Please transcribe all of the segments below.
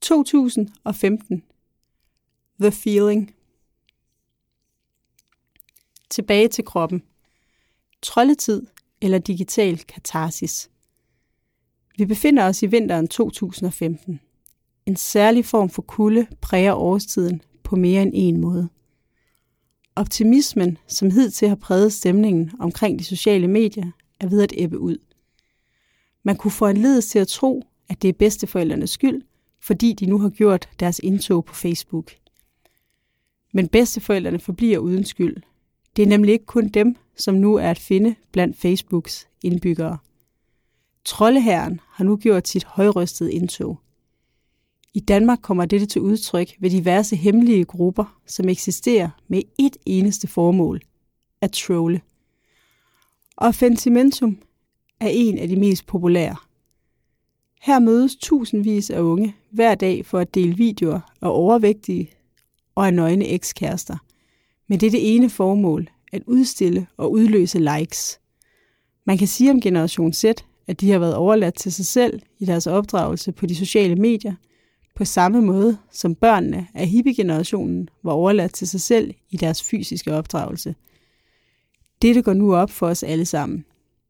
2015. The Feeling. Tilbage til kroppen. Troldetid eller digital katarsis. Vi befinder os i vinteren 2015. En særlig form for kulde præger årstiden på mere end en måde. Optimismen, som hidtil har præget stemningen omkring de sociale medier, er ved at ebbe ud. Man kunne foranledes til at tro, at det er bedsteforældrenes skyld, fordi de nu har gjort deres indtog på Facebook. Men bedsteforældrene forbliver uden skyld. Det er nemlig ikke kun dem, som nu er at finde blandt Facebooks indbyggere. Troldehæren har nu gjort sit højrystede indtog. I Danmark kommer dette til udtryk ved diverse hemmelige grupper, som eksisterer med et eneste formål: at trolle. Offentimentum er en af de mest populære. Her mødes tusindvis af unge hver dag for at dele videoer af overvægtige og af nøgne ekskærester, med det ene formål at udstille og udløse likes. Man kan sige om Generation Z, at de har været overladt til sig selv i deres opdragelse på de sociale medier, på samme måde som børnene af hippie-generationen var overladt til sig selv i deres fysiske opdragelse. Dette går nu op for os alle sammen.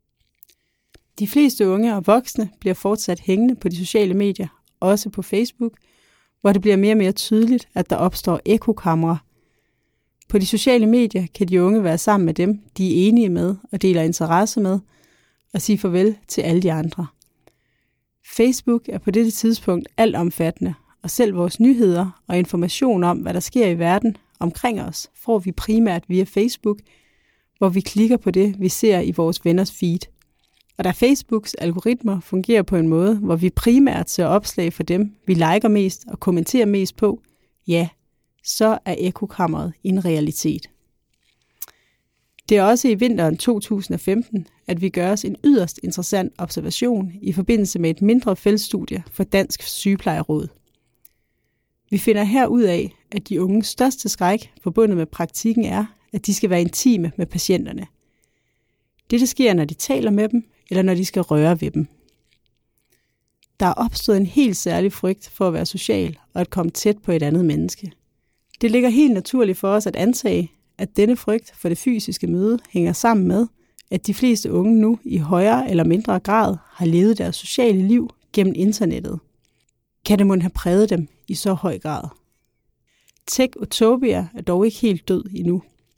De fleste unge og voksne bliver fortsat hængende på de sociale medier, også på Facebook, hvor det bliver mere og mere tydeligt, at der opstår ekokamre. På de sociale medier kan de unge være sammen med dem, de er enige med og deler interesse med, og sige farvel til alle de andre. Facebook er på dette tidspunkt altomfattende, og selv vores nyheder og information om, hvad der sker i verden omkring os, får vi primært via Facebook, hvor vi klikker på det, vi ser i vores venners feed. Og da Facebooks algoritmer fungerer på en måde, hvor vi primært ser opslag for dem, vi liker mest og kommenterer mest på, ja, så er ekokammeret en realitet. Det er også i vinteren 2015, at vi gør os en yderst interessant observation i forbindelse med et mindre feltstudie for Dansk Sygeplejeråd. Vi finder her ud af, at de unges største skræk forbundet med praktikken er, at de skal være intime med patienterne. Dette sker, når de taler med dem, eller når de skal røre ved dem. Der er opstået en helt særlig frygt for at være social og at komme tæt på et andet menneske. Det ligger helt naturligt for os at antage, at denne frygt for det fysiske møde hænger sammen med, at de fleste unge nu i højere eller mindre grad har levet deres sociale liv gennem internettet. Kan det mon have præget dem i så høj grad? Tech-utopia er dog ikke helt død endnu.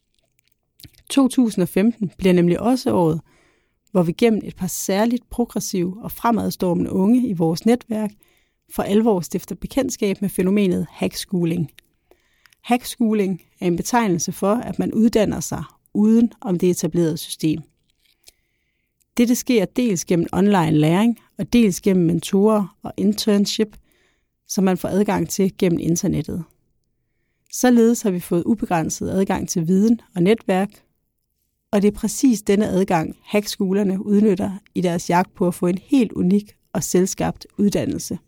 2015 bliver nemlig også året, hvor vi gennem et par særligt progressive og fremadstormende unge i vores netværk for alvor stifter bekendtskab med fænomenet hackschooling. Hackschooling er en betegnelse for, at man uddanner sig uden om det etablerede system. Dette sker dels gennem online læring og dels gennem mentorer og internship, som man får adgang til gennem internettet. Således har vi fået ubegrænset adgang til viden og netværk, og det er præcis denne adgang, hackskolerne udnytter i deres jagt på at få en helt unik og selvskabt uddannelse.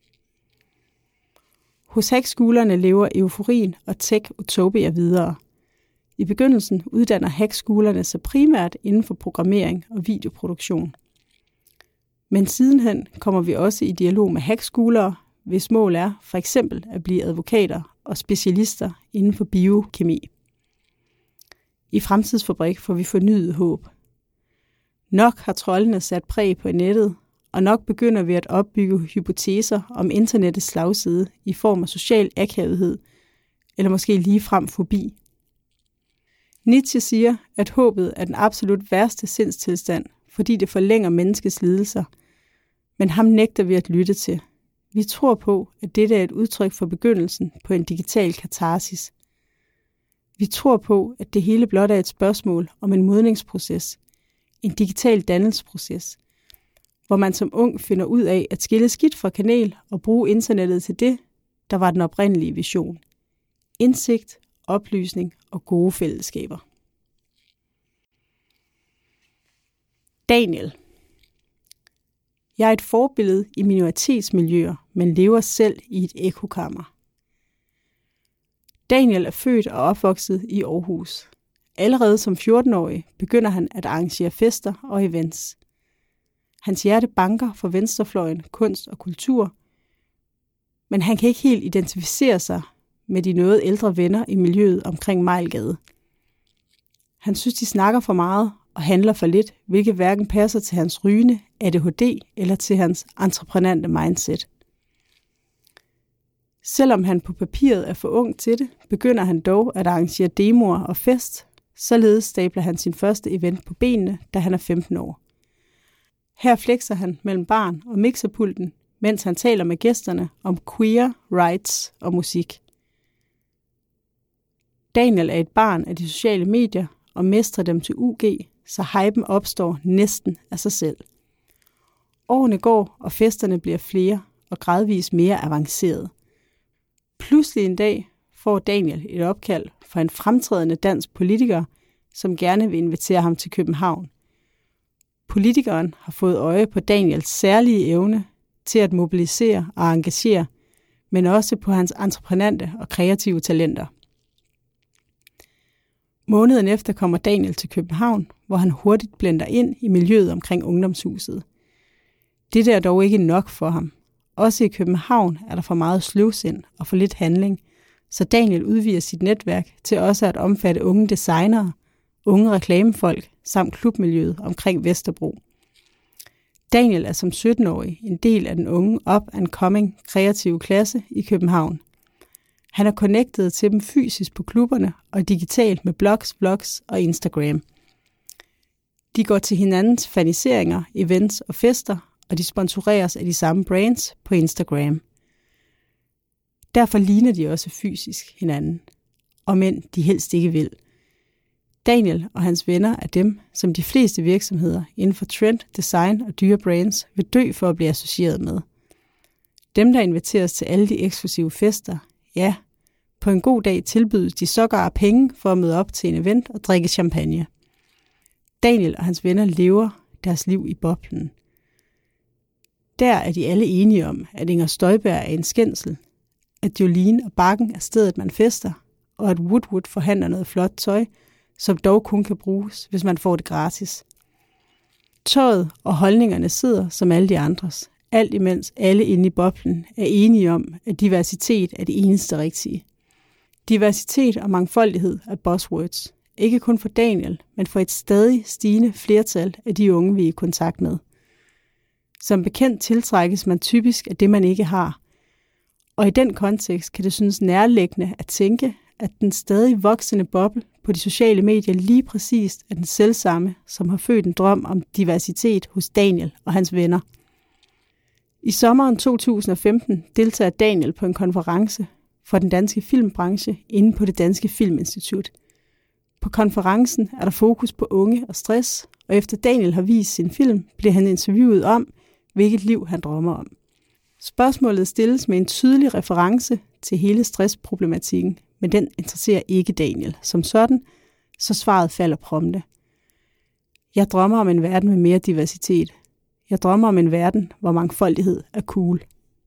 Hos hackskolerne lever euforien og tech-utopia videre. I begyndelsen uddanner hackskolerne sig primært inden for programmering og videoproduktion. Men sidenhen kommer vi også i dialog med hackskolere, hvis mål er for eksempel at blive advokater og specialister inden for biokemi. I Fremtidsfabrik får vi fornyet håb. Nok har troldene sat præg på nettet, og nok begynder vi at opbygge hypoteser om internettets slagside i form af social akavethed, eller måske ligefrem fobi. Nietzsche siger, at håbet er den absolut værste sindstilstand, fordi det forlænger menneskets lidelser, men ham nægter vi at lytte til. Vi tror på, at dette er et udtryk for begyndelsen på en digital katarsis. Vi tror på, at det hele blot er et spørgsmål om en modningsproces, en digital dannelsesproces, hvor man som ung finder ud af at skille skidt fra kanel og bruge internettet til det, der var den oprindelige vision. Indsigt, oplysning og gode fællesskaber. Daniel. Jeg er et forbillede i minoritetsmiljøer, men lever selv i et ekokammer. Daniel er født og opvokset i Aarhus. Allerede som 14-årig begynder han at arrangere fester og events. Hans hjerte banker for venstrefløjen, kunst og kultur, men han kan ikke helt identificere sig med de noget ældre venner i miljøet omkring Mejlgade. Han synes, de snakker for meget og handler for lidt, hvilket hverken passer til hans rygende ADHD eller til hans entreprenante mindset. Selvom han på papiret er for ung til det, begynder han dog at arrangere demoer og fest, således stabler han sin første event på benene, da han er 15 år. Her flexer han mellem baren og mixerpulten, mens han taler med gæsterne om queer, rights og musik. Daniel er et barn af de sociale medier og mestrer dem til UG, så hypen opstår næsten af sig selv. Årene går, og festerne bliver flere og gradvist mere avancerede. Pludselig en dag får Daniel et opkald fra en fremtrædende dansk politiker, som gerne vil invitere ham til København. Politikeren har fået øje på Daniels særlige evne til at mobilisere og engagere, men også på hans entreprenante og kreative talenter. Måneden efter kommer Daniel til København, hvor han hurtigt blender ind i miljøet omkring ungdomshuset. Det er dog ikke nok for ham. Også i København er der for meget sløvsind og for lidt handling, så Daniel udvider sit netværk til også at omfatte unge designere, unge reklamefolk samt klubmiljøet omkring Vesterbro. Daniel er som 17-årig en del af den unge up-and-coming kreative klasse i København. Han er connected til dem fysisk på klubberne og digitalt med blogs, vlogs og Instagram. De går til hinandens faniseringer, events og fester, og de sponsoreres af de samme brands på Instagram. Derfor ligner de også fysisk hinanden, og men de helst ikke vil. Daniel og hans venner er dem, som de fleste virksomheder inden for trend, design og dyre brands vil dø for at blive associeret med. Dem, der inviteres til alle de eksklusive fester, ja, på en god dag tilbydes de sågar penge for at møde op til en event og drikke champagne. Daniel og hans venner lever deres liv i boblen. Der er de alle enige om, at Inger Støjberg er en skændsel, at Jolene og Bakken er stedet, man fester, og at Woodwood forhandler noget flot tøj, som dog kun kan bruges, hvis man får det gratis. Tøjet og holdningerne sidder som alle de andres, alt imens alle inde i boblen er enige om, at diversitet er det eneste rigtige. Diversitet og mangfoldighed er buzzwords, ikke kun for Daniel, men for et stadig stigende flertal af de unge, vi er i kontakt med. Som bekendt tiltrækkes man typisk af det, man ikke har. Og i den kontekst kan det synes nærliggende at tænke, at den stadig voksende boble på de sociale medier lige præcis er den selvsamme, som har født en drøm om diversitet hos Daniel og hans venner. I sommeren 2015 deltager Daniel på en konference for den danske filmbranche inde på det Danske Filminstitut. På konferencen er der fokus på unge og stress, og efter Daniel har vist sin film, bliver han interviewet om, hvilket liv han drømmer om. Spørgsmålet stilles med en tydelig reference til hele stressproblematikken, men den interesserer ikke Daniel som sådan, så svaret falder prompte. Jeg drømmer om en verden med mere diversitet. Jeg drømmer om en verden, hvor mangfoldighed er cool.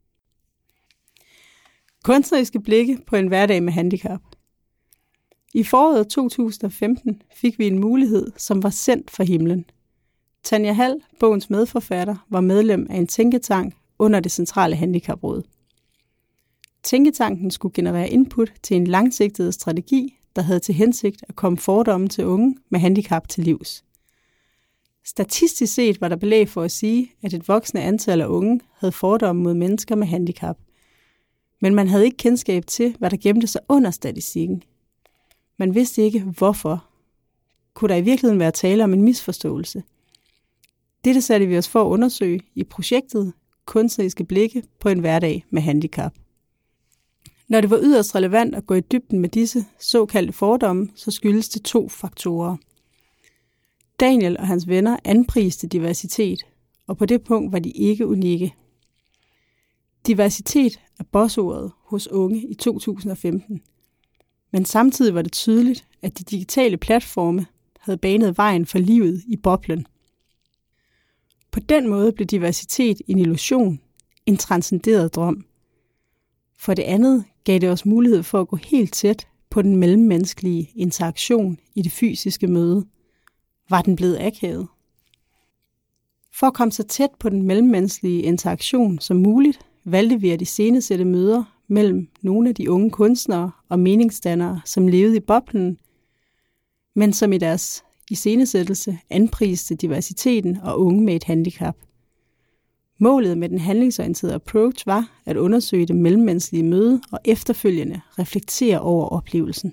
Kunstneriske blikke på en hverdag med handicap. I foråret 2015 fik vi en mulighed, som var sendt fra himlen. Tanja Hall, bogens medforfatter, var medlem af en tænketank under det centrale handicapråd. Tænketanken skulle generere input til en langsigtet strategi, der havde til hensigt at komme fordomme til unge med handicap til livs. Statistisk set var der belæg for at sige, at et voksende antal af unge havde fordomme mod mennesker med handicap. Men man havde ikke kendskab til, hvad der gemte sig under statistikken. Man vidste ikke, hvorfor. Kunne der i virkeligheden være tale om en misforståelse? Dette satte vi os for at undersøge i projektet Kunstneriske blikke på en hverdag med handicap. Når det var yderst relevant at gå i dybden med disse såkaldte fordomme, så skyldes det 2 faktorer. Daniel og hans venner anpriste diversitet, og på det punkt var de ikke unikke. Diversitet er buzzordet hos unge i 2015. Men samtidig var det tydeligt, at de digitale platforme havde banet vejen for livet i boblen. På den måde blev diversitet en illusion, en transcenderet drøm. For det andet gav det os mulighed for at gå helt tæt på den mellemmenneskelige interaktion i det fysiske møde. Var den blevet akavet? For at komme så tæt på den mellemmenneskelige interaktion som muligt, valgte vi at iscenesætte møder mellem nogle af de unge kunstnere og meningsdannere, som levede i boblen, men som i deres iscenesættelse anpriste diversiteten og unge med et handicap. Målet med den handlingsorienterede approach var at undersøge det mellemmenneskelige møde og efterfølgende reflektere over oplevelsen.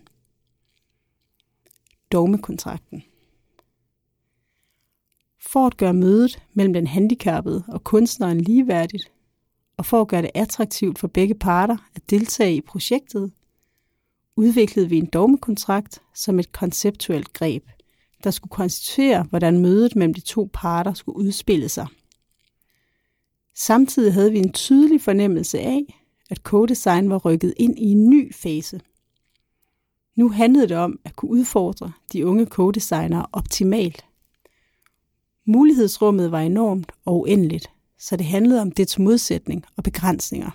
Dogmekontrakten. For at gøre mødet mellem den handicappede og kunstneren ligeværdigt, og for at gøre det attraktivt for begge parter at deltage i projektet, udviklede vi en dogmekontrakt som et konceptuelt greb, der skulle konstituere, hvordan mødet mellem de to parter skulle udspille sig. Samtidig havde vi en tydelig fornemmelse af, at co-design var rykket ind i en ny fase. Nu handlede det om at kunne udfordre de unge co-designere optimalt. Mulighedsrummet var enormt og uendeligt, så det handlede om dets modsætning og begrænsninger.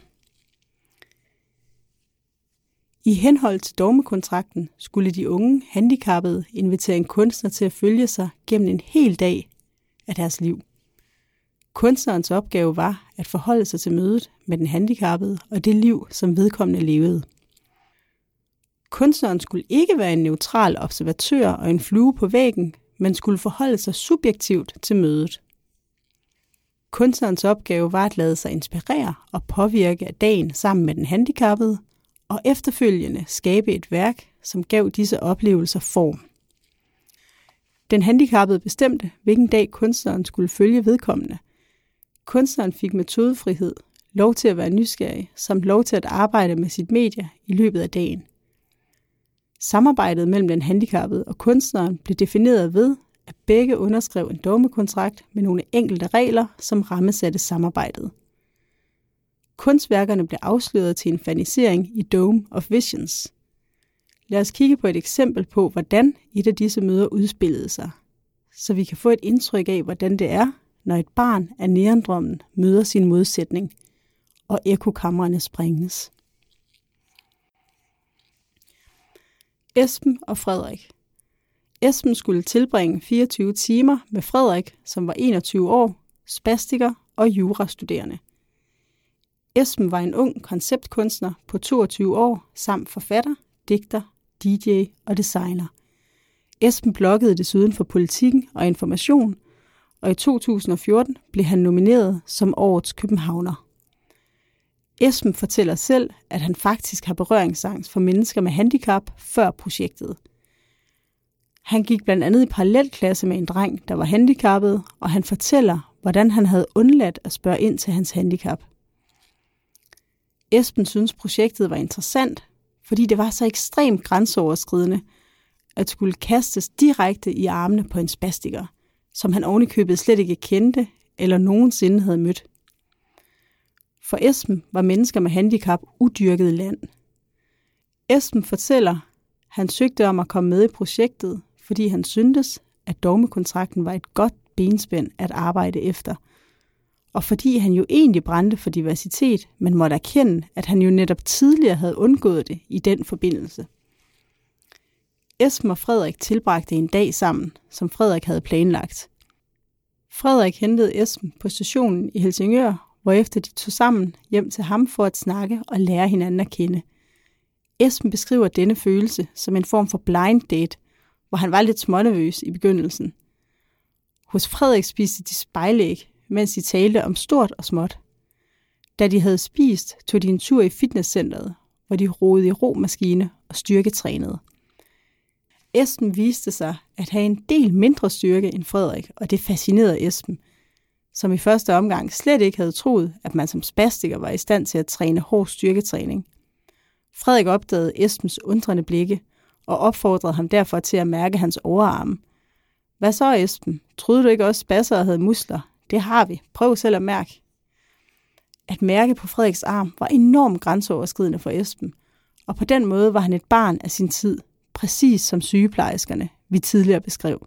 I henhold til dogmekontrakten skulle de unge handicappede invitere en kunstner til at følge sig gennem en hel dag af deres liv. Kunstnerens opgave var at forholde sig til mødet med den handicappede og det liv, som vedkommende levede. Kunstneren skulle ikke være en neutral observatør og en flue på væggen, men skulle forholde sig subjektivt til mødet. Kunstnerens opgave var at lade sig inspirere og påvirke af dagen sammen med den handicappede, og efterfølgende skabe et værk, som gav disse oplevelser form. Den handicappede bestemte, hvilken dag kunstneren skulle følge vedkommende. Kunstneren fik metodefrihed, lov til at være nysgerrig, samt lov til at arbejde med sit medie i løbet af dagen. Samarbejdet mellem den handicappede og kunstneren blev defineret ved, at begge underskrev en dogmekontrakt med nogle enkelte regler, som rammesatte samarbejdet. Kunstværkerne blev afsløret til en fanisering i Dome of Visions. Lad os kigge på et eksempel på, hvordan et af disse møder udspillede sig, så vi kan få et indtryk af, hvordan det er, når et barn af neandrommen møder sin modsætning, og ekokamrene sprænges. Esben og Frederik. Esben skulle tilbringe 24 timer med Frederik, som var 21 år, spastiker og jurastuderende. Esben var en ung konceptkunstner på 22 år, samt forfatter, digter, DJ og designer. Esben bloggede desuden for Politikken og Information, og i 2014 blev han nomineret som årets københavner. Esben fortæller selv, at han faktisk har berøringsangst for mennesker med handicap før projektet. Han gik blandt andet i parallelklasse med en dreng, der var handicappet, og han fortæller, hvordan han havde undladt at spørge ind til hans handicap. Esben synes projektet var interessant, fordi det var så ekstremt grænseoverskridende, at skulle kastes direkte i armene på en spastiker, som han ovenikøbet slet ikke kendte eller nogensinde havde mødt. For Esben var mennesker med handicap udyrket land. Esben fortæller, han søgte om at komme med i projektet, fordi han syntes, at dogmekontrakten var et godt benspænd at arbejde efter, og fordi han jo egentlig brændte for diversitet, men måtte erkende, at han jo netop tidligere havde undgået det i den forbindelse. Esben og Frederik tilbragte en dag sammen, som Frederik havde planlagt. Frederik hentede Esben på stationen i Helsingør, hvorefter de tog sammen hjem til ham for at snakke og lære hinanden at kende. Esben beskriver denne følelse som en form for blind date, hvor han var lidt smånervøs i begyndelsen. Hos Frederik spiste de spejlæg, mens de talte om stort og småt. Da de havde spist, tog de en tur i fitnesscenteret, hvor de roede i romaskine og styrketrænede. Esben viste sig at have en del mindre styrke end Frederik, og det fascinerede Esben, som i første omgang slet ikke havde troet, at man som spastiker var i stand til at træne hård styrketræning. Frederik opdagede Esbens undrende blikke og opfordrede ham derfor til at mærke hans overarme. Hvad så, Esben? Troede du ikke også, spasser havde muskler? Det har vi. Prøv selv at mærke. At mærke på Frederiks arm var enormt grænseoverskridende for Esben, og på den måde var han et barn af sin tid, præcis som sygeplejerskerne, vi tidligere beskrev.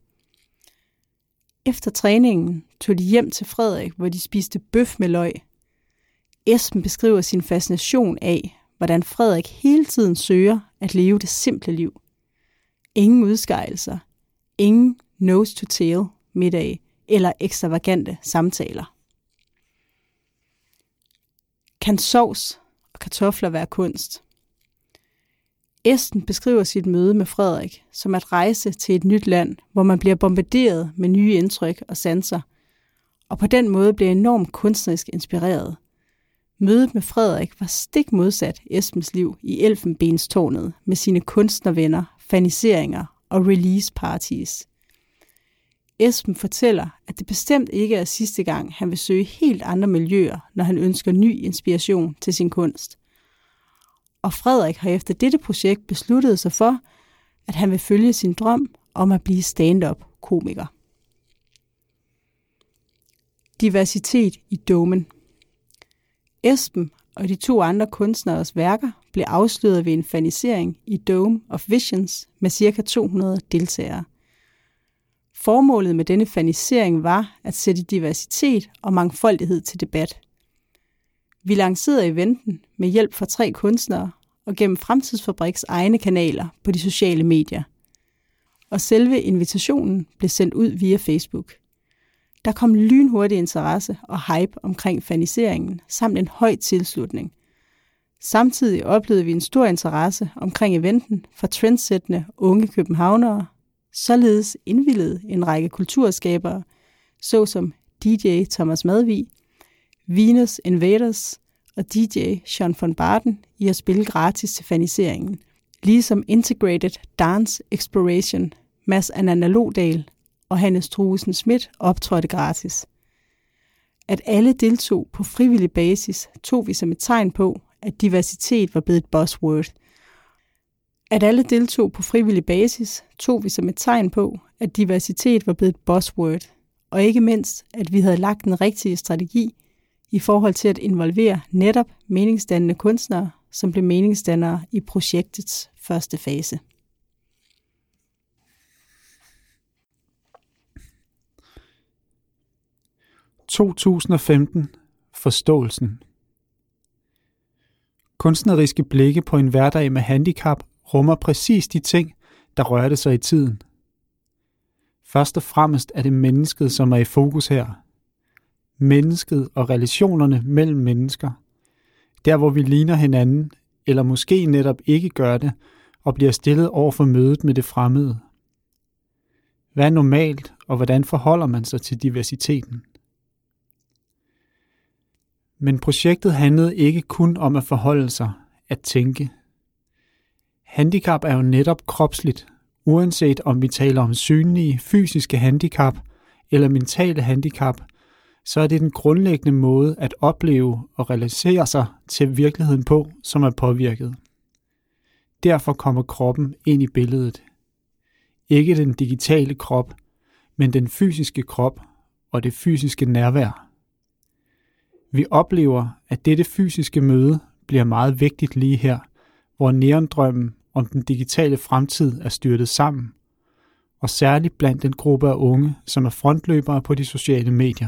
Efter træningen tog de hjem til Frederik, hvor de spiste bøf med løg. Esben beskriver sin fascination af, hvordan Frederik hele tiden søger at leve det simple liv. Ingen udskejelser, ingen nose to tail middag eller ekstravagante samtaler. Kan sovs og kartofler være kunst? Esben beskriver sit møde med Frederik som at rejse til et nyt land, hvor man bliver bombarderet med nye indtryk og sanser, og på den måde bliver enormt kunstnerisk inspireret. Mødet med Frederik var stik modsat Esbens liv i Elfenbenstårnet med sine kunstnervenner, faniseringer og release parties. Esben fortæller, at det bestemt ikke er sidste gang, han vil søge helt andre miljøer, når han ønsker ny inspiration til sin kunst. Og Frederik har efter dette projekt besluttet sig for, at han vil følge sin drøm om at blive stand-up-komiker. Diversitet i domen. Esben og de 2 andre kunstneres værker blev afsløret ved en fanisering i Dome of Visions med ca. 200 deltagere. Formålet med denne fanisering var at sætte diversitet og mangfoldighed til debat. Vi lancerede eventen med hjælp fra 3 kunstnere og gennem Fremtidsfabriks egne kanaler på de sociale medier. Og selve invitationen blev sendt ud via Facebook. Der kom lynhurtig interesse og hype omkring faniseringen samt en høj tilslutning. Samtidig oplevede vi en stor interesse omkring eventen fra trendsættende unge københavnere. Således indvillede en række kulturskabere, såsom DJ Thomas Madvig, Venus Invaders og DJ Sean von Barden i at spille gratis til faniseringen, ligesom Integrated Dance Exploration, Mads Ananda Lodal og Hannes Truelsen Schmidt optrådte gratis. At alle deltog på frivillig basis, tog vi som et tegn på, at diversitet var blevet et buzzword. At alle deltog på frivillig basis, tog vi som et tegn på, at diversitet var blevet et buzzword, og ikke mindst, at vi havde lagt den rigtige strategi i forhold til at involvere netop meningsdannende kunstnere, som blev meningsdannere i projektets første fase. – 2015. Forståelsen. Kunstneriske blikke på en hverdag med handicap rummer præcis de ting, der rørte sig i tiden. Først og fremmest er det mennesket, som er i fokus her. Mennesket og relationerne mellem mennesker. Der, hvor vi ligner hinanden, eller måske netop ikke gør det, og bliver stillet over for mødet med det fremmede. Hvad er normalt, og hvordan forholder man sig til diversiteten? Men projektet handlede ikke kun om at forholde sig, at tænke. Handicap er jo netop kropsligt, uanset om vi taler om synlige, fysiske handicap eller mentale handicap, så er det den grundlæggende måde at opleve og relatere sig til virkeligheden på, som er påvirket. Derfor kommer kroppen ind i billedet. Ikke den digitale krop, men den fysiske krop og det fysiske nærvær. Vi oplever, at dette fysiske møde bliver meget vigtigt lige her, hvor neondrømmen om den digitale fremtid er styrtet sammen, og særligt blandt den gruppe af unge, som er frontløbere på de sociale medier.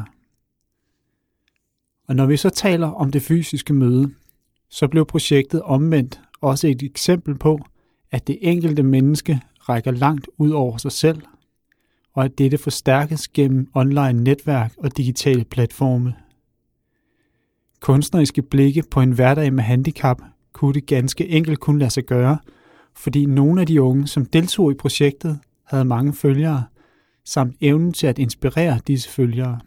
Og når vi så taler om det fysiske møde, så blev projektet omvendt også et eksempel på, at det enkelte menneske rækker langt ud over sig selv, og at dette forstærkes gennem online netværk og digitale platforme. Kunstneriske blikke på en hverdag med handicap kunne det ganske enkelt kun lade sig gøre, fordi nogle af de unge, som deltog i projektet, havde mange følgere, samt evnen til at inspirere disse følgere.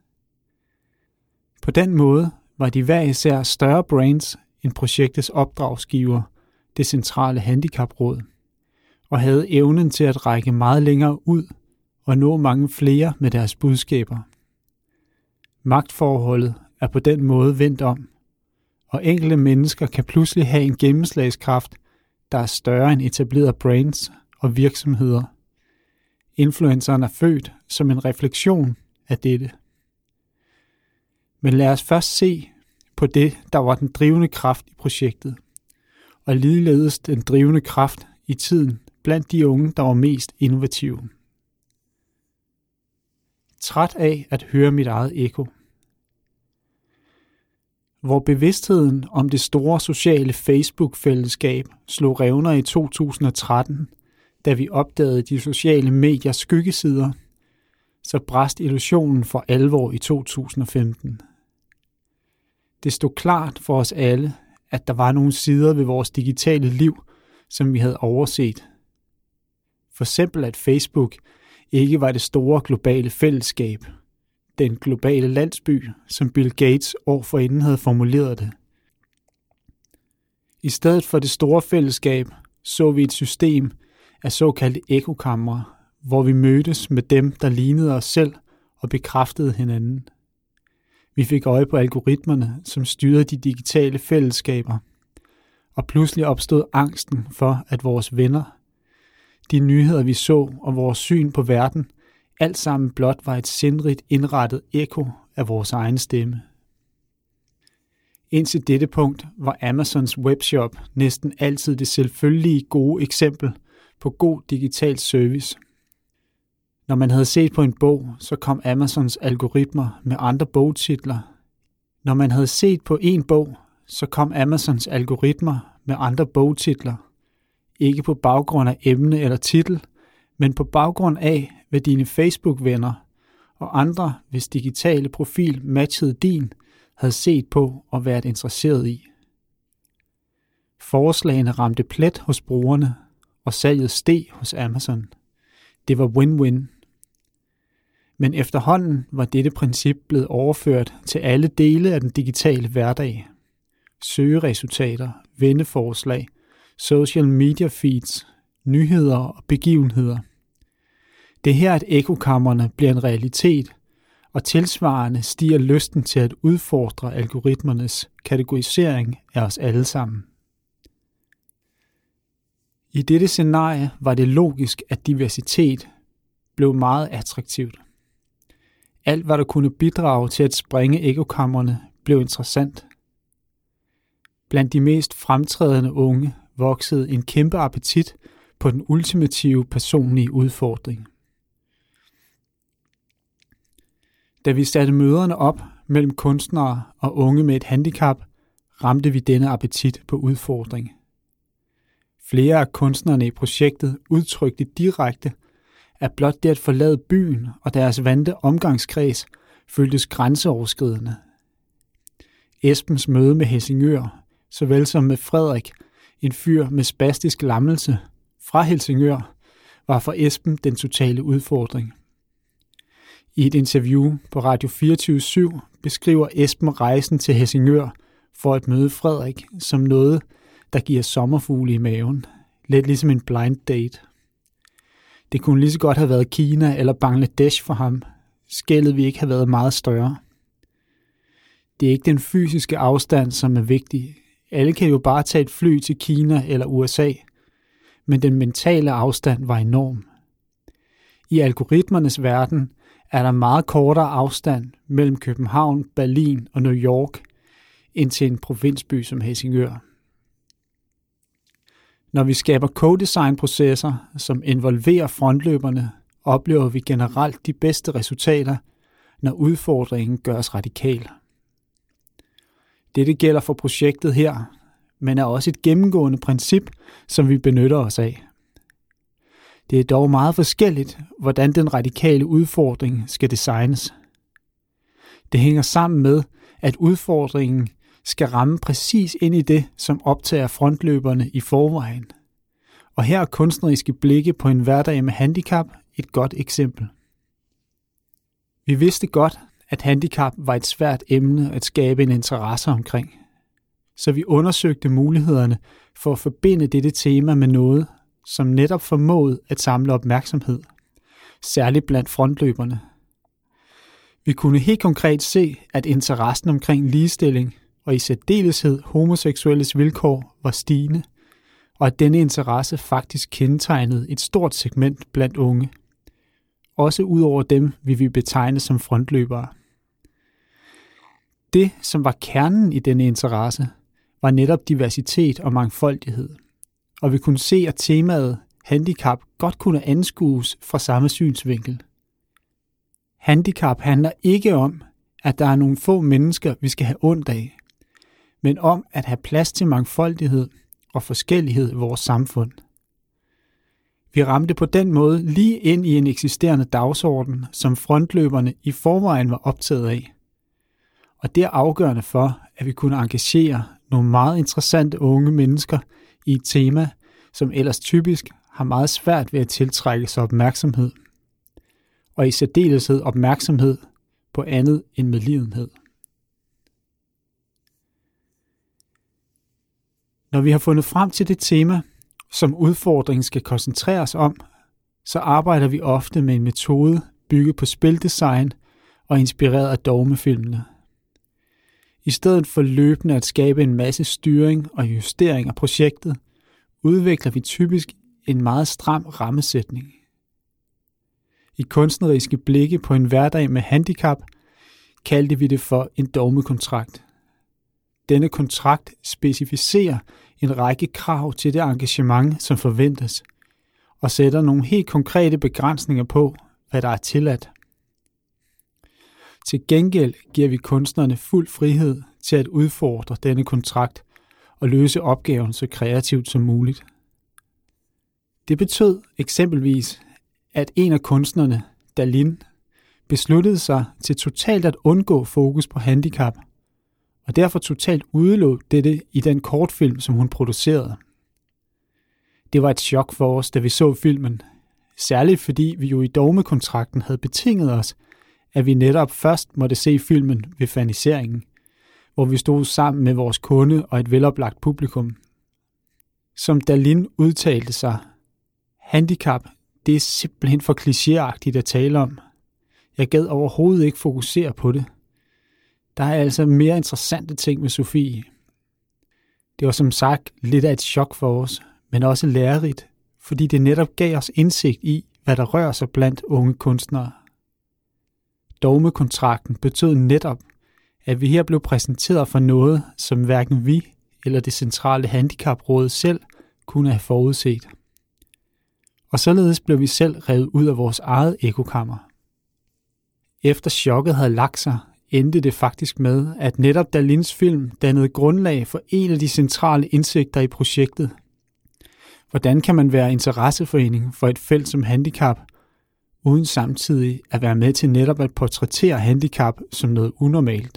På den måde var de hver især større brands end projektets opdragsgiver, det centrale handicapråd, og havde evnen til at række meget længere ud og nå mange flere med deres budskaber. Magtforholdet er på den måde vendt om, og enkelte mennesker kan pludselig have en gennemslagskraft, der er større end etablerede brands og virksomheder. Influenceren er født som en refleksion af dette. Men lad os først se på det, der var den drivende kraft i projektet, og ligeledes den drivende kraft i tiden blandt de unge, der var mest innovative. Træt af at høre mit eget ekko. Hvor bevidstheden om det store sociale Facebook-fællesskab slog revner i 2013, da vi opdagede de sociale mediers skyggesider, så brast illusionen for alvor i 2015. Det stod klart for os alle, at der var nogle sider ved vores digitale liv, som vi havde overset. For eksempel at Facebook ikke var det store globale fællesskab, den globale landsby, som Bill Gates år forinden havde formuleret det. I stedet for det store fællesskab så vi et system af såkaldte ekokamre, hvor vi mødtes med dem, der lignede os selv og bekræftede hinanden. Vi fik øje på algoritmerne, som styrede de digitale fællesskaber, og pludselig opstod angsten for, at vores venner, de nyheder vi så og vores syn på verden, alt sammen blot var et sindrigt indrettet ekko af vores egen stemme. Indtil dette punkt var Amazons webshop næsten altid det selvfølgelige gode eksempel på god digital service. Når man havde set på en bog, så kom Amazons algoritmer med andre bogtitler. Når man havde set på en bog, så kom Amazons algoritmer med andre bogtitler. Ikke på baggrund af emne eller titel, men på baggrund af, hvad dine Facebook-venner og andre, hvis digitale profil matchede din, havde set på og været interesseret i. Forslagene ramte plet hos brugerne, og salget steg hos Amazon. Det var win-win. Men efterhånden var dette princip blevet overført til alle dele af den digitale hverdag. Søgeresultater, venneforslag, social media feeds, nyheder og begivenheder. Det er her, at ekokamrene bliver en realitet, og tilsvarende stiger lysten til at udfordre algoritmernes kategorisering af os alle sammen. I dette scenarie var det logisk, at diversitet blev meget attraktivt. Alt, hvad der kunne bidrage til at sprænge ekokamrene, blev interessant. Blandt de mest fremtrædende unge voksede en kæmpe appetit på den ultimative personlige udfordring. Da vi satte møderne op mellem kunstnere og unge med et handicap, ramte vi denne appetit på udfordring. Flere af kunstnerne i projektet udtrykte direkte, at blot det at forlade byen og deres vante omgangskreds føltes grænseoverskridende. Esbens møde med Helsingør, såvel som med Frederik, en fyr med spastisk lammelse fra Helsingør, var for Esben den totale udfordring. I et interview på Radio 24/7 beskriver Esben rejsen til Helsingør for at møde Frederik som noget, der giver sommerfugle i maven. Lidt ligesom en blind date. Det kunne lige så godt have været Kina eller Bangladesh for ham. Skellet ville ikke have været meget større. Det er ikke den fysiske afstand, som er vigtig. Alle kan jo bare tage et fly til Kina eller USA. Men den mentale afstand var enorm. I algoritmernes verden er der meget kortere afstand mellem København, Berlin og New York end til en provinsby som Helsingør. Når vi skaber co-design-processer, som involverer frontløberne, oplever vi generelt de bedste resultater, når udfordringen gøres radikal. Dette gælder for projektet her, men er også et gennemgående princip, som vi benytter os af. Det er dog meget forskelligt, hvordan den radikale udfordring skal designes. Det hænger sammen med, at udfordringen skal ramme præcis ind i det, som optager frontløberne i forvejen. Og her er kunstneriske blikke på en hverdag med handicap et godt eksempel. Vi vidste godt, at handicap var et svært emne at skabe en interesse omkring. Så vi undersøgte mulighederne for at forbinde dette tema med noget, som netop formåede at samle opmærksomhed, særligt blandt frontløberne. Vi kunne helt konkret se, at interessen omkring ligestilling og i særdeleshed homoseksuelles vilkår var stigende, og at denne interesse faktisk kendetegnede et stort segment blandt unge, også ud over dem, vi vil betegne som frontløbere. Det, som var kernen i denne interesse, var netop diversitet og mangfoldighed, og vi kunne se, at temaet handicap godt kunne anskues fra samme synsvinkel. Handicap handler ikke om, at der er nogle få mennesker, vi skal have ondt af, men om at have plads til mangfoldighed og forskellighed i vores samfund. Vi ramte på den måde lige ind i en eksisterende dagsorden, som frontløberne i forvejen var optaget af. Og det er afgørende for, at vi kunne engagere nogle meget interessante unge mennesker i et tema, som ellers typisk har meget svært ved at tiltrække sig opmærksomhed. Og i særdeleshed opmærksomhed på andet end medlidenhed. Når vi har fundet frem til det tema, som udfordringen skal koncentreres om, så arbejder vi ofte med en metode bygget på spildesign og inspireret af dogmefilmene. I stedet for løbende at skabe en masse styring og justering af projektet, udvikler vi typisk en meget stram rammesætning. I kunstneriske blikke på en hverdag med handicap kaldte vi det for en dogmekontrakt. Denne kontrakt specificerer en række krav til det engagement, som forventes, og sætter nogle helt konkrete begrænsninger på, hvad der er tilladt. Til gengæld giver vi kunstnerne fuld frihed til at udfordre denne kontrakt og løse opgaven så kreativt som muligt. Det betød eksempelvis, at en af kunstnerne, Dalin, besluttede sig til totalt at undgå fokus på handicap, og derfor totalt udelod dette i den kortfilm, som hun producerede. Det var et chok for os, da vi så filmen, særligt fordi vi jo i dogmekontrakten havde betinget os, at vi netop først måtte se filmen ved faniseringen, hvor vi stod sammen med vores kunde og et veloplagt publikum. Som Dalin udtalte sig, handicap, det er simpelthen for klichéagtigt at tale om. Jeg gad overhovedet ikke fokusere på det. Der er altså mere interessante ting med Sofie. Det var som sagt lidt af et chok for os, men også lærerigt, fordi det netop gav os indsigt i, hvad der rører sig blandt unge kunstnere. Dogmekontrakten betød netop, at vi her blev præsenteret for noget, som hverken vi eller det centrale handicapråd selv kunne have forudset. Og således blev vi selv revet ud af vores eget ekokammer. Efter chokket havde lagt sig, endte det faktisk med, at netop Dalins film dannede grundlag for en af de centrale indsigter i projektet. Hvordan kan man være interesseforening for et felt som handicap, uden samtidig at være med til netop at portrættere handicap som noget unormalt?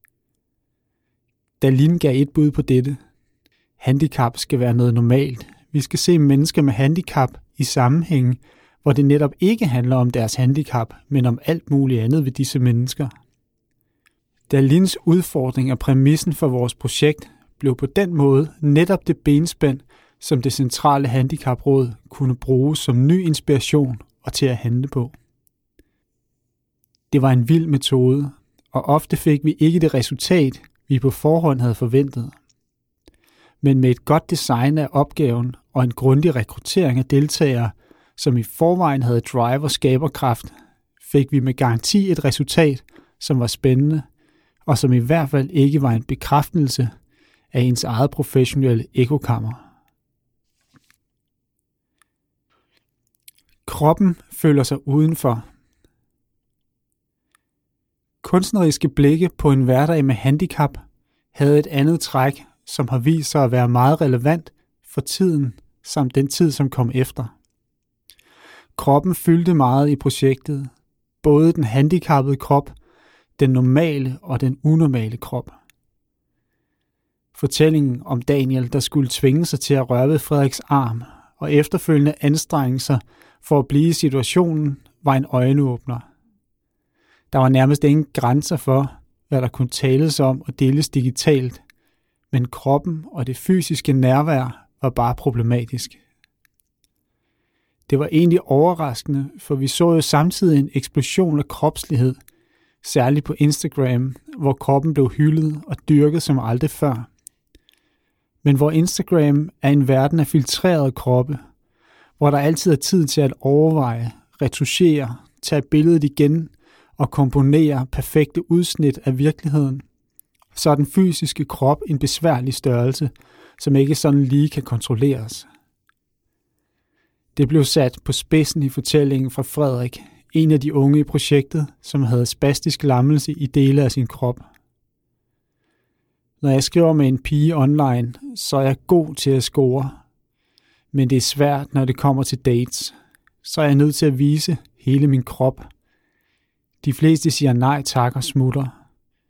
Dalin gav et bud på dette. Handicap skal være noget normalt. Vi skal se mennesker med handicap i sammenhænge, hvor det netop ikke handler om deres handicap, men om alt muligt andet ved disse mennesker. Dalins udfordring og præmissen for vores projekt blev på den måde netop det benspænd, som det centrale handicapråd kunne bruge som ny inspiration og til at handle på. Det var en vild metode, og ofte fik vi ikke det resultat, vi på forhånd havde forventet. Men med et godt design af opgaven og en grundig rekruttering af deltagere, som i forvejen havde drive og skaberkraft, fik vi med garanti et resultat, som var spændende, og som i hvert fald ikke var en bekræftelse af ens eget professionelle ekokammer. Kroppen føler sig udenfor. Kunstneriske blikke på en hverdag med handicap havde et andet træk, som har vist sig at være meget relevant for tiden samt den tid, som kom efter. Kroppen fyldte meget i projektet, både den handicappede krop, den normale og den unormale krop. Fortællingen om Daniel, der skulle tvinge sig til at røre ved Frederiks arm, og efterfølgende anstrengelser for at blive i situationen, var en øjenåbner. Der var nærmest ingen grænser for, hvad der kunne tales om og deles digitalt, men kroppen og det fysiske nærvær var bare problematisk. Det var egentlig overraskende, for vi så jo samtidig en eksplosion af kropslighed, særligt på Instagram, hvor kroppen blev hyldet og dyrket som aldrig før. Men hvor Instagram er en verden af filtrerede kroppe, hvor der altid er tid til at overveje, retouchere, tage billedet igen og komponere perfekte udsnit af virkeligheden, så er den fysiske krop en besværlig størrelse, som ikke sådan lige kan kontrolleres. Det blev sat på spidsen i fortællingen fra Frederik, en af de unge i projektet, som havde spastisk lammelse i dele af sin krop. Når jeg skriver med en pige online, så er jeg god til at score. Men det er svært, når det kommer til dates. Så er jeg nødt til at vise hele min krop. De fleste siger nej tak og smutter.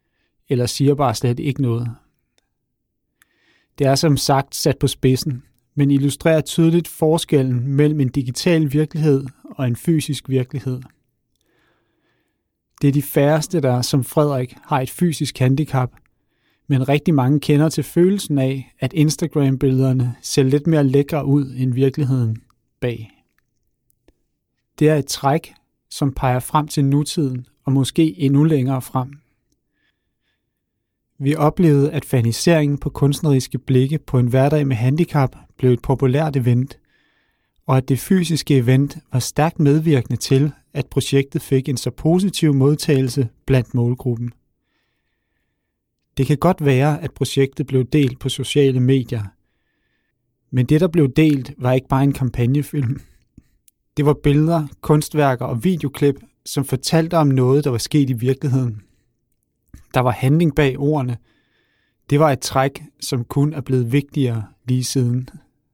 eller siger bare slet ikke noget. Det er som sagt sat på spidsen, men illustrerer tydeligt forskellen mellem en digital virkelighed og en fysisk virkelighed. Det er de færreste, der som Frederik har et fysisk handicap, men rigtig mange kender til følelsen af, at Instagram-billederne ser lidt mere lækre ud end virkeligheden bag. Det er et træk, som peger frem til nutiden og måske endnu længere frem. Vi oplevede, at faniseringen på kunstneriske blikke på en hverdag med handicap blev et populært event, og at det fysiske event var stærkt medvirkende til, at projektet fik en så positiv modtagelse blandt målgruppen. Det kan godt være, at projektet blev delt på sociale medier, men det, der blev delt, var ikke bare en kampagnefilm. Det var billeder, kunstværker og videoklip, som fortalte om noget, der var sket i virkeligheden. Der var handling bag ordene. Det var et træk, som kun er blevet vigtigere lige siden.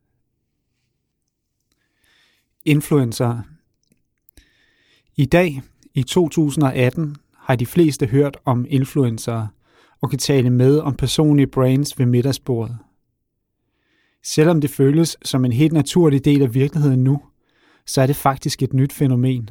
Influencer. I dag, i 2018, har de fleste hørt om influencer og kan tale med om personlige brands ved middagsbordet. Selvom det føles som en helt naturlig del af virkeligheden nu, så er det faktisk et nyt fænomen.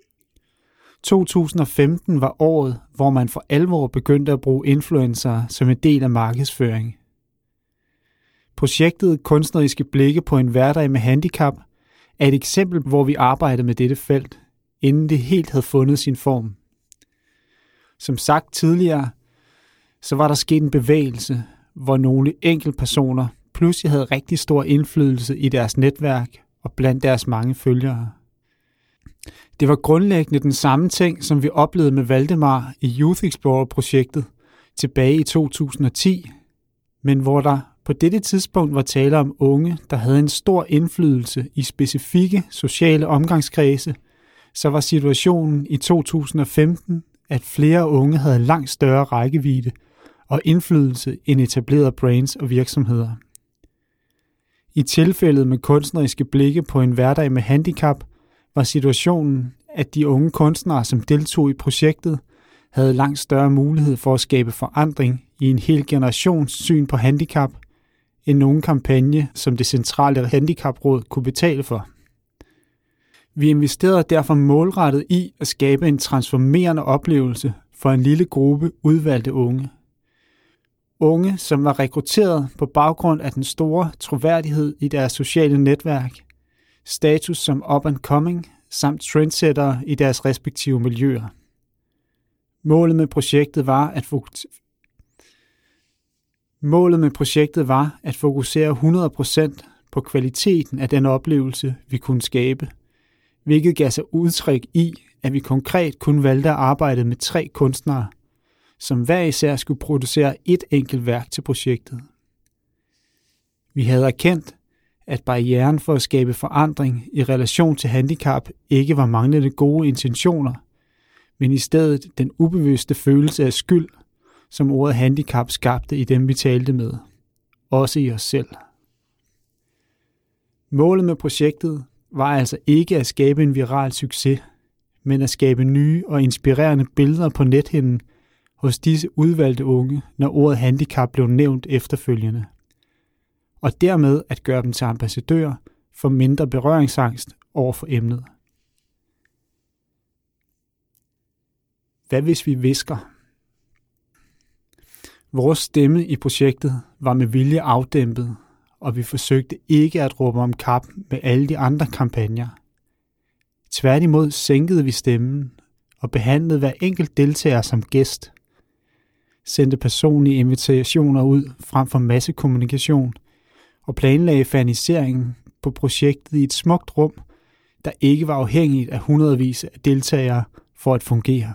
2015 var året, hvor man for alvor begyndte at bruge influencer som en del af markedsføring. Projektet Kunstneriske blikke på en hverdag med handicap er et eksempel, hvor vi arbejdede med dette felt, inden det helt havde fundet sin form. Som sagt tidligere, så var der sket en bevægelse, hvor nogle enkeltpersoner pludselig havde rigtig stor indflydelse i deres netværk og blandt deres mange følgere. Det var grundlæggende den samme ting, som vi oplevede med Valdemar i Youth Explorer-projektet tilbage i 2010, men hvor der på dette tidspunkt var tale om unge, der havde en stor indflydelse i specifikke sociale omgangskredse, så var situationen i 2015, at flere unge havde langt større rækkevidde og indflydelse end etablerede brands og virksomheder. I tilfældet med kunstneriske blikke på en hverdag med handicap, var situationen, at de unge kunstnere, som deltog i projektet, havde langt større mulighed for at skabe forandring i en hel generations syn på handicap, end nogen kampagne, som det centrale handicapråd kunne betale for. Vi investerede derfor målrettet i at skabe en transformerende oplevelse for en lille gruppe udvalgte unge. Unge, som var rekrutteret på baggrund af den store troværdighed i deres sociale netværk, status som up and coming samt trendsettere i deres respektive miljøer. Målet med projektet var at fokusere 100% på kvaliteten af den oplevelse, vi kunne skabe, hvilket gav sig udtryk i, at vi konkret kun valgte at arbejde med 3 kunstnere, som hver især skulle producere et enkelt værk til projektet. Vi havde erkendt, at barrieren for at skabe forandring i relation til handicap ikke var manglende gode intentioner, men i stedet den ubevidste følelse af skyld, som ordet handicap skabte i dem, vi talte med, også i os selv. Målet med projektet var altså ikke at skabe en viral succes, men at skabe nye og inspirerende billeder på nethinden hos disse udvalgte unge, når ordet handicap blev nævnt efterfølgende, og dermed at gøre dem til ambassadører for mindre berøringsangst over for emnet. Hvad hvis vi hvisker? Vores stemme i projektet var med vilje afdæmpet, og vi forsøgte ikke at råbe om kap med alle de andre kampagner. Tværtimod sænkede vi stemmen og behandlede hver enkelt deltager som gæst. Sendte personlige invitationer ud frem for massekommunikation og planlagde faniseringen på projektet i et smukt rum, der ikke var afhængigt af hundredvis af deltagere for at fungere.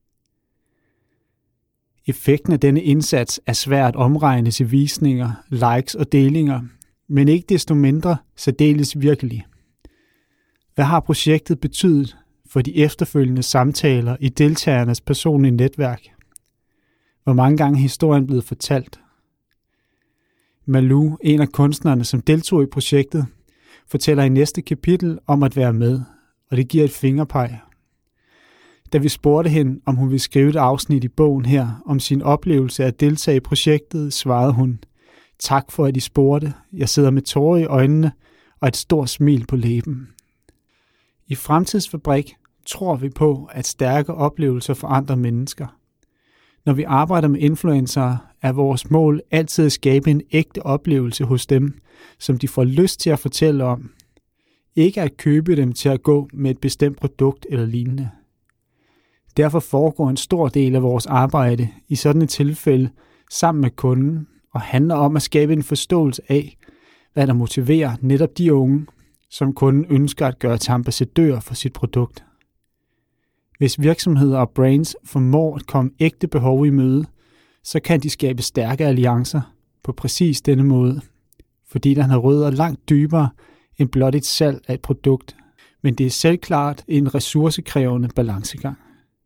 Effekten af denne indsats er svært at omregne til visninger, likes og delinger, men ikke desto mindre særdeles virkelig. Hvad har projektet betydet for de efterfølgende samtaler i deltagernes personlige netværk? Hvor mange gange er historien blevet fortalt? Malou, en af kunstnerne, som deltog i projektet, fortæller i næste kapitel om at være med, og det giver et fingerpeg. Da vi spurgte hende, om hun ville skrive et afsnit i bogen her om sin oplevelse af at deltage i projektet, svarede hun: "Tak for, at I spurgte. Jeg sidder med tårer i øjnene og et stort smil på læben." I Fremtidsfabrik tror vi på, at stærke oplevelser forandrer mennesker. Når vi arbejder med influencere, er vores mål altid at skabe en ægte oplevelse hos dem, som de får lyst til at fortælle om. Ikke at købe dem til at gå med et bestemt produkt eller lignende. Derfor foregår en stor del af vores arbejde i sådan et tilfælde sammen med kunden og handler om at skabe en forståelse af, hvad der motiverer netop de unge, som kunden ønsker at gøre til ambassadør for sit produkt. Hvis virksomheder og brands formår at komme ægte behov i møde, så kan de skabe stærke alliancer på præcis denne måde, fordi den har rødder langt dybere end blot et salg af et produkt, men det er selvklart en ressourcekrævende balancegang.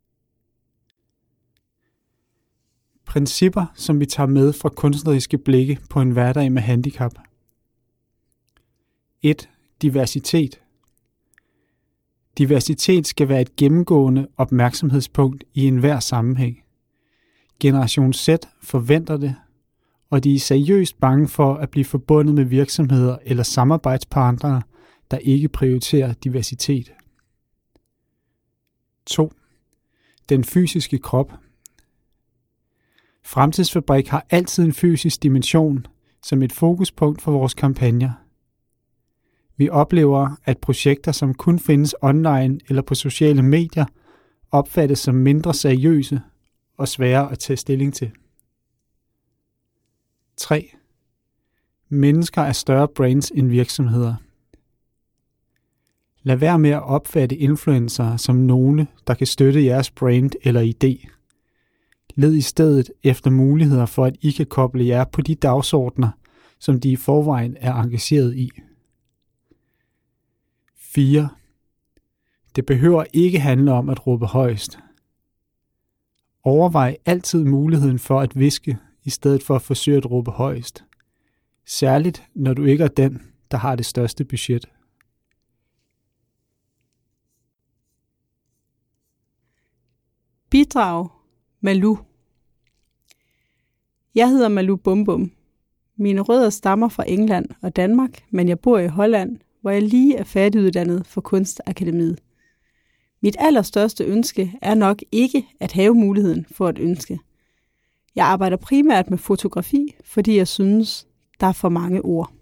Principper, som vi tager med fra kunstneriske blikke på en hverdag med handicap. 1. Diversitet. Diversitet skal være et gennemgående opmærksomhedspunkt i enhver sammenhæng. Generation Z forventer det, og de er seriøst bange for at blive forbundet med virksomheder eller samarbejdspartnere, der ikke prioriterer diversitet. 2. Den fysiske krop. Fremtidsfabrik har altid en fysisk dimension som et fokuspunkt for vores kampagner. Vi oplever, at projekter, som kun findes online eller på sociale medier, opfattes som mindre seriøse og svære at tage stilling til. 3. Mennesker er større brands end virksomheder. Lad være med at opfatte influencere som nogle, der kan støtte jeres brand eller idé. Led i stedet efter muligheder for, at I kan koble jer på de dagsordner, som de i forvejen er engageret i. 4. Det behøver ikke handle om at råbe højst. Overvej altid muligheden for at hviske, i stedet for at forsøge at råbe højst. Særligt når du ikke er den, der har det største budget. Bidrag Malou. Jeg hedder Malou Bumbum. Mine rødder stammer fra England og Danmark, men jeg bor i Holland, hvor jeg lige er færdiguddannet for Kunstakademiet. Mit allerstørste ønske er nok ikke at have muligheden for at ønske. Jeg arbejder primært med fotografi, fordi jeg synes, der er for mange ord.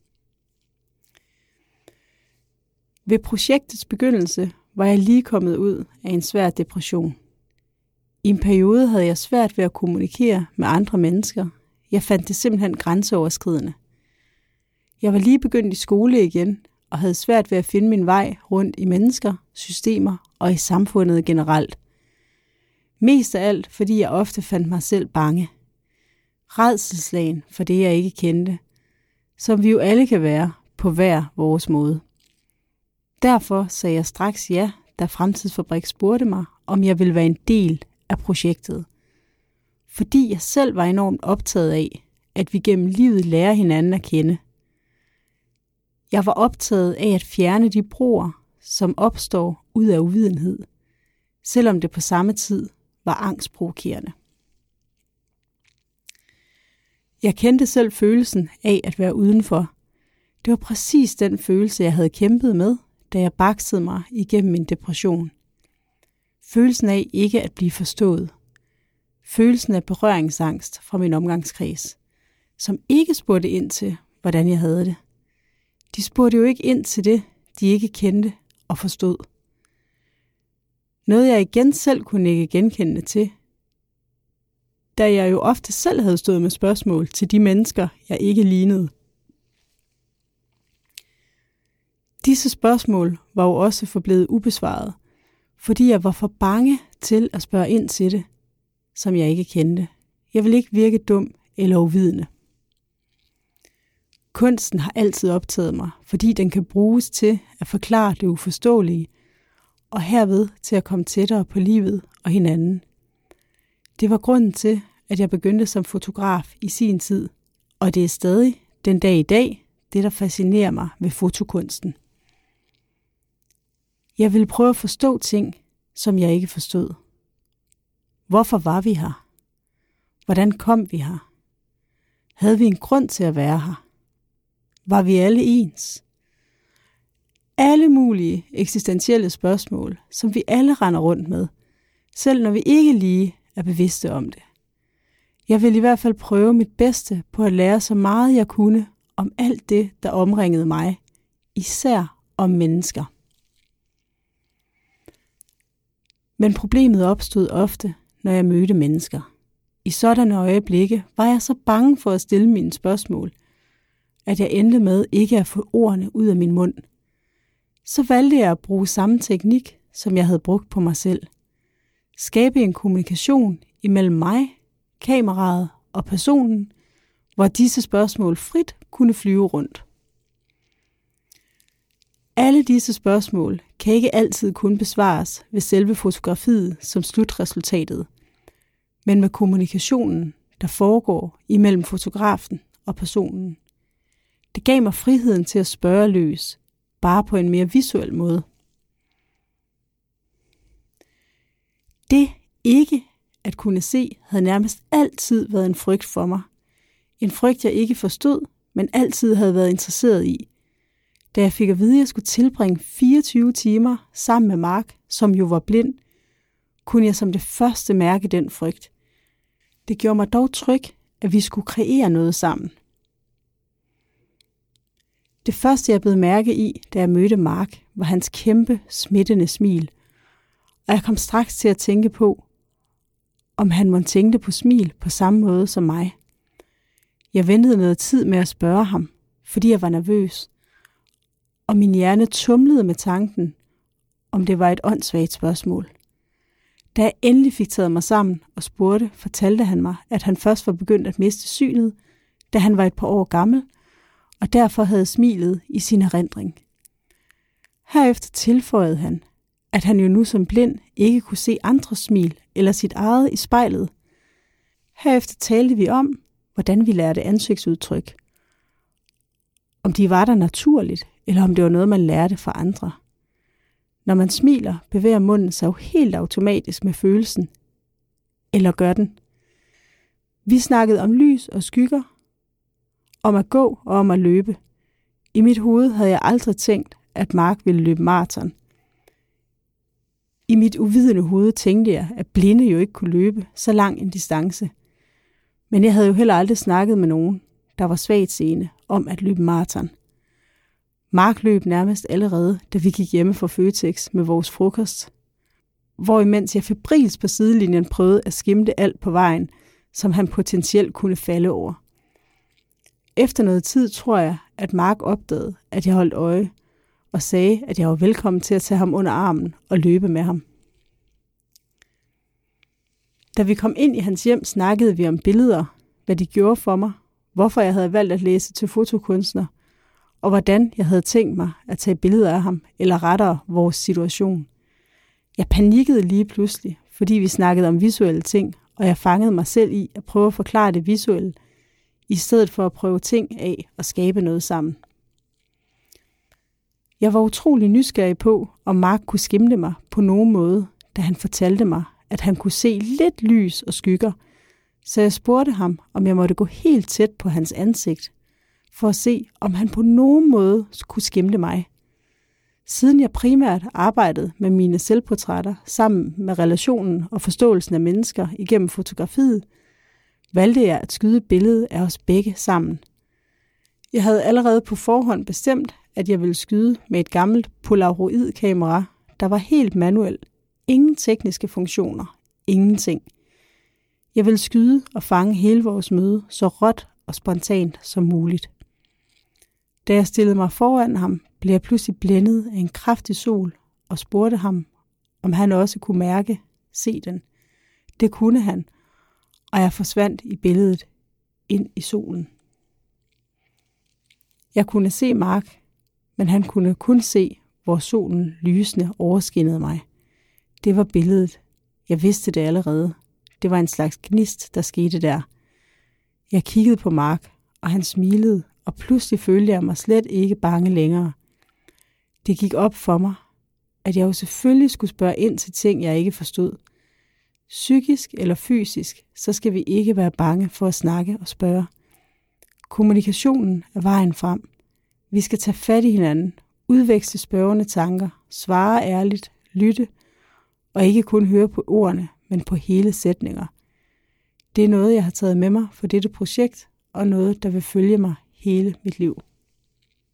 Ved projektets begyndelse var jeg lige kommet ud af en svær depression. I en periode havde jeg svært ved at kommunikere med andre mennesker. Jeg fandt det simpelthen grænseoverskridende. Jeg var lige begyndt i skole igen, og havde svært ved at finde min vej rundt i mennesker, systemer og i samfundet generelt. Mest af alt, fordi jeg ofte fandt mig selv bange. Rædselsslagen for det, jeg ikke kendte, som vi jo alle kan være på hver vores måde. Derfor sagde jeg straks ja, da Fremtidsfabrik spurgte mig, om jeg ville være en del af projektet. Fordi jeg selv var enormt optaget af, at vi gennem livet lærer hinanden at kende. Jeg var optaget af at fjerne de broer, som opstår ud af uvidenhed, selvom det på samme tid var angstprovokerende. Jeg kendte selv følelsen af at være udenfor. Det var præcis den følelse, jeg havde kæmpet med, da jeg baksede mig igennem min depression. Følelsen af ikke at blive forstået. Følelsen af berøringsangst fra min omgangskreds, som ikke spurgte ind til, hvordan jeg havde det. De spurgte jo ikke ind til det, de ikke kendte og forstod. Noget jeg igen selv kunne ikke genkende til, da jeg jo ofte selv havde stået med spørgsmål til de mennesker, jeg ikke lignede. Disse spørgsmål var jo også forblevet ubesvaret, fordi jeg var for bange til at spørge ind til det, som jeg ikke kendte. Jeg ville ikke virke dum eller uvidende. Kunsten har altid optaget mig, fordi den kan bruges til at forklare det uforståelige, og herved til at komme tættere på livet og hinanden. Det var grunden til, at jeg begyndte som fotograf i sin tid, og det er stadig den dag i dag, det der fascinerer mig ved fotokunsten. Jeg ville prøve at forstå ting, som jeg ikke forstod. Hvorfor var vi her? Hvordan kom vi her? Havde vi en grund til at være her? Var vi alle ens? Alle mulige eksistentielle spørgsmål, som vi alle render rundt med, selv når vi ikke lige er bevidste om det. Jeg vil i hvert fald prøve mit bedste på at lære så meget jeg kunne om alt det, der omringede mig, især om mennesker. Men problemet opstod ofte, når jeg mødte mennesker. I sådanne øjeblikke var jeg så bange for at stille mine spørgsmål, at jeg endte med ikke at få ordene ud af min mund. Så valgte jeg at bruge samme teknik, som jeg havde brugt på mig selv. Skabe en kommunikation imellem mig, kameraet og personen, hvor disse spørgsmål frit kunne flyve rundt. Alle disse spørgsmål kan ikke altid kun besvares ved selve fotografiet som slutresultatet, men med kommunikationen, der foregår imellem fotografen og personen. Det gav mig friheden til at spørge løs, bare på en mere visuel måde. Det ikke at kunne se havde nærmest altid været en frygt for mig. En frygt, jeg ikke forstod, men altid havde været interesseret i. Da jeg fik at vide, at jeg skulle tilbringe 24 timer sammen med Mark, som jo var blind, kunne jeg som det første mærke den frygt. Det gjorde mig dog tryg, at vi skulle kreere noget sammen. Det første, jeg blev mærke i, da jeg mødte Mark, var hans kæmpe, smittende smil. Og jeg kom straks til at tænke på, om han måtte tænke på smil på samme måde som mig. Jeg ventede noget tid med at spørge ham, fordi jeg var nervøs. Og min hjerne tumlede med tanken, om det var et åndssvagt spørgsmål. Da jeg endelig fik taget mig sammen og spurgte, fortalte han mig, at han først var begyndt at miste synet, da han var et par år gammel, og derfor havde smilet i sin erindring. Herefter tilføjede han, at han jo nu som blind ikke kunne se andres smil eller sit eget i spejlet. Herefter talte vi om, hvordan vi lærte ansigtsudtryk. Om de var der naturligt, eller om det var noget, man lærte fra andre. Når man smiler, bevæger munden sig jo helt automatisk med følelsen. Eller gør den? Vi snakkede om lys og skygger, om at gå og om at løbe. I mit hoved havde jeg aldrig tænkt, at Mark ville løbe maraton. I mit uvidende hoved tænkte jeg, at blinde jo ikke kunne løbe så lang en distance. Men jeg havde jo heller aldrig snakket med nogen, der var svagtseende, om at løbe maraton. Mark løb nærmest allerede, da vi gik hjemme fra Føtex med vores frokost. Hvor imens jeg febrilsk på sidelinjen prøvede at skimte alt på vejen, som han potentielt kunne falde over. Efter noget tid tror jeg, at Mark opdagede, at jeg holdt øje, og sagde, at jeg var velkommen til at tage ham under armen og løbe med ham. Da vi kom ind i hans hjem, snakkede vi om billeder, hvad de gjorde for mig, hvorfor jeg havde valgt at læse til fotokunstner, og hvordan jeg havde tænkt mig at tage billeder af ham, eller rettere vores situation. Jeg panikkede lige pludselig, fordi vi snakkede om visuelle ting, og jeg fangede mig selv i at prøve at forklare det visuelle, i stedet for at prøve ting af og skabe noget sammen. Jeg var utrolig nysgerrig på, om Mark kunne skimte mig på nogen måde, da han fortalte mig, at han kunne se lidt lys og skygger, så jeg spurgte ham, om jeg måtte gå helt tæt på hans ansigt, for at se, om han på nogen måde kunne skimte mig. Siden jeg primært arbejdede med mine selvportrætter sammen med relationen og forståelsen af mennesker igennem fotografiet, valgte jeg at skyde et billede af os begge sammen. Jeg havde allerede på forhånd bestemt, at jeg ville skyde med et gammelt Polaroid-kamera, der var helt manuelt. Ingen tekniske funktioner. Ingenting. Jeg ville skyde og fange hele vores møde så råt og spontant som muligt. Da jeg stillede mig foran ham, blev jeg pludselig blændet af en kraftig sol og spurgte ham, om han også kunne mærke, se den. Det kunne han, og jeg forsvandt i billedet ind i solen. Jeg kunne se Mark, men han kunne kun se, hvor solen lysende overskinnede mig. Det var billedet. Jeg vidste det allerede. Det var en slags gnist, der skete der. Jeg kiggede på Mark, og han smilede, og pludselig følte jeg mig slet ikke bange længere. Det gik op for mig, at jeg jo selvfølgelig skulle spørge ind til ting, jeg ikke forstod. Psykisk eller fysisk, så skal vi ikke være bange for at snakke og spørge. Kommunikationen er vejen frem. Vi skal tage fat i hinanden, udveksle spørgende tanker, svare ærligt, lytte, og ikke kun høre på ordene, men på hele sætninger. Det er noget, jeg har taget med mig for dette projekt, og noget, der vil følge mig hele mit liv.